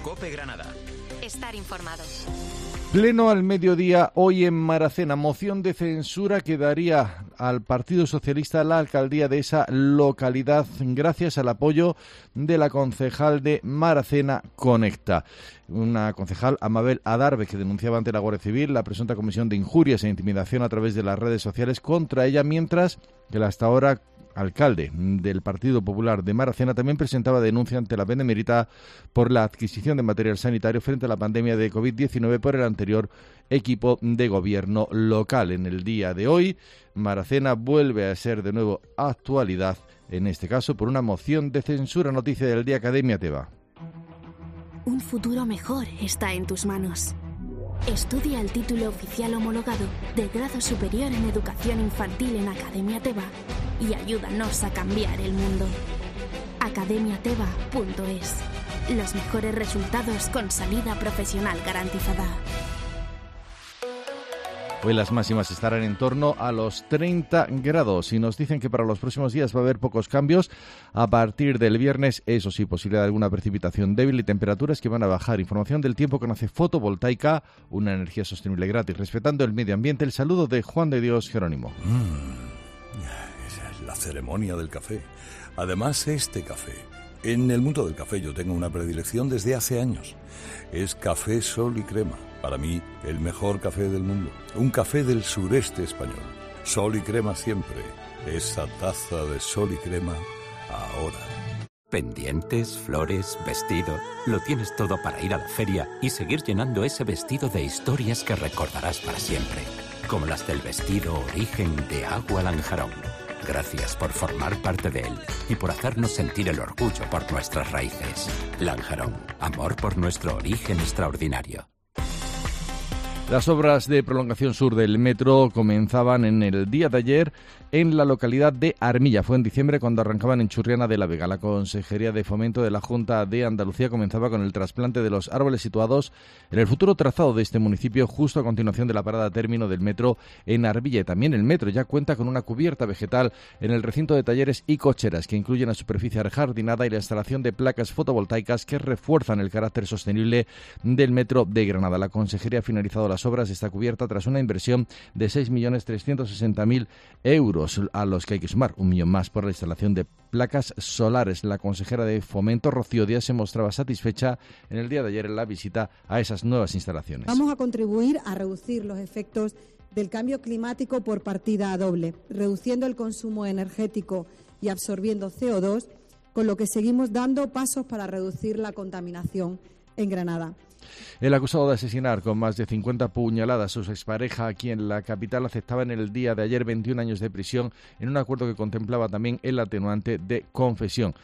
COPE Granada. Estar informado. Pleno al mediodía hoy en Maracena. Moción de censura que daría al Partido Socialista la alcaldía de esa localidad gracias al apoyo de la concejal de Maracena Conecta. Una concejal, Amabel Adarve, que denunciaba ante la Guardia Civil la presunta comisión de injurias e intimidación a través de las redes sociales contra ella, mientras que el hasta ahora alcalde del Partido Popular de Maracena también presentaba denuncia ante la Benemérita por la adquisición de material sanitario frente a la pandemia de COVID-19 por el anterior equipo de gobierno local. En el día de hoy, Maracena vuelve a ser de nuevo actualidad, en este caso por una moción de censura. Noticia del día, Academia Teba. Un futuro mejor está en tus manos. Estudia el título oficial homologado de grado superior en educación infantil en Academia Teba y ayúdanos a cambiar el mundo. academiateba.es. Los mejores resultados con salida profesional garantizada. Hoy las máximas estarán en torno a los 30 grados y nos dicen que para los próximos días va a haber pocos cambios. A partir del viernes, eso sí, posibilidad de alguna precipitación débil y temperaturas que van a bajar. Información del tiempo con ACE Fotovoltaica, una energía sostenible gratis, respetando el medio ambiente. El saludo de Juan de Dios Jerónimo. Esa es la ceremonia del café. Además, este café. En el mundo del café yo tengo una predilección desde hace años. Es Café Sol y Crema. Para mí, el mejor café del mundo. Un café del sureste español. Sol y Crema siempre. Esa taza de Sol y Crema ahora. Pendientes, flores, vestido. Lo tienes todo para ir a la feria y seguir llenando ese vestido de historias que recordarás para siempre. Como las del vestido origen de Agua Lanjarón. Gracias por formar parte de él y por hacernos sentir el orgullo por nuestras raíces. Lanjarón, amor por nuestro origen extraordinario. Las obras de prolongación sur del metro comenzaban en el día de ayer en la localidad de Armilla. Fue en diciembre cuando arrancaban en Churriana de la Vega. La Consejería de Fomento de la Junta de Andalucía comenzaba con el trasplante de los árboles situados en el futuro trazado de este municipio, justo a continuación de la parada término del metro en Armilla. Y también el metro ya cuenta con una cubierta vegetal en el recinto de talleres y cocheras que incluyen la superficie ajardinada y la instalación de placas fotovoltaicas que refuerzan el carácter sostenible del metro de Granada. La Consejería ha finalizado las obras de esta cubierta tras una inversión de 6.360.000 euros, a los que hay que sumar 1 millón más por la instalación de placas solares. La consejera de Fomento, Rocío Díaz, se mostraba satisfecha en el día de ayer en la visita a esas nuevas instalaciones. Vamos a contribuir a reducir los efectos del cambio climático por partida doble, reduciendo el consumo energético y absorbiendo CO2, con lo que seguimos dando pasos para reducir la contaminación en Granada. El acusado de asesinar con más de 50 puñaladas a su expareja aquí en la capital aceptaba en el día de ayer 21 años de prisión en un acuerdo que contemplaba también el atenuante de confesión.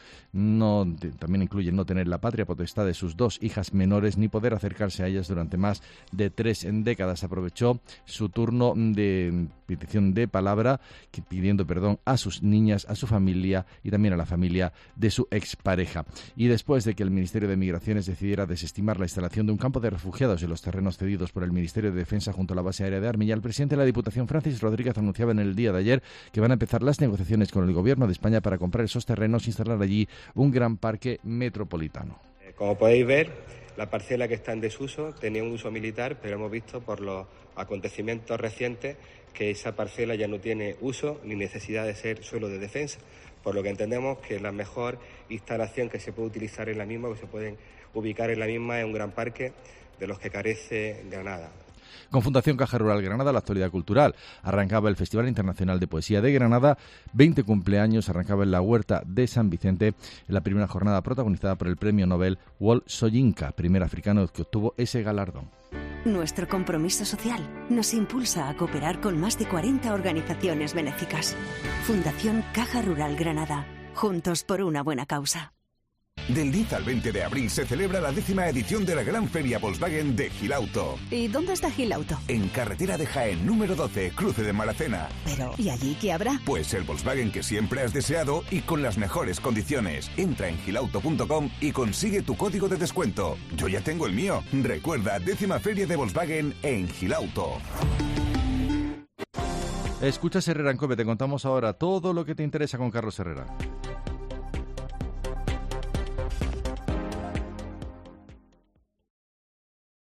También incluye no tener la patria potestad de sus 2 hijas menores ni poder acercarse a ellas durante más de 3 décadas. Aprovechó su turno de petición de palabra pidiendo perdón a sus niñas, a su familia y también a la familia de su expareja. Y después de que el Ministerio de Migraciones decidiera desestimar la instalación de un campo de refugiados en los terrenos cedidos por el Ministerio de Defensa junto a la base aérea de Armilla, el presidente de la Diputación, Francis Rodríguez, anunciaba en el día de ayer que van a empezar las negociaciones con el Gobierno de España para comprar esos terrenos e instalar allí un gran parque metropolitano. Como podéis ver, la parcela que está en desuso tenía un uso militar, pero hemos visto por los acontecimientos recientes que esa parcela ya no tiene uso ni necesidad de ser suelo de defensa, por lo que entendemos que la mejor instalación que se puede utilizar en la misma, que se pueden ubicar en la misma, es un gran parque de los que carece Granada. Con Fundación Caja Rural Granada, la actualidad cultural. Arrancaba el Festival Internacional de Poesía de Granada, 20 cumpleaños, arrancaba en la Huerta de San Vicente, en la primera jornada protagonizada por el Premio Nobel Wole Soyinka, primer africano que obtuvo ese galardón. Nuestro compromiso social nos impulsa a cooperar con más de 40 organizaciones benéficas. Fundación Caja Rural Granada. Juntos por una buena causa. Del 10 al 20 de abril se celebra la 10ª edición de la Gran Feria Volkswagen de Gilauto. ¿Y dónde está Gilauto? En carretera de Jaén, número 12, cruce de Maracena. Pero, ¿y allí qué habrá? Pues el Volkswagen que siempre has deseado y con las mejores condiciones. Entra en gilauto.com y consigue tu código de descuento. Yo ya tengo el mío. Recuerda, 10ª Feria de Volkswagen en Gilauto. Escuchas Herrera en COPE, te contamos ahora todo lo que te interesa con Carlos Herrera.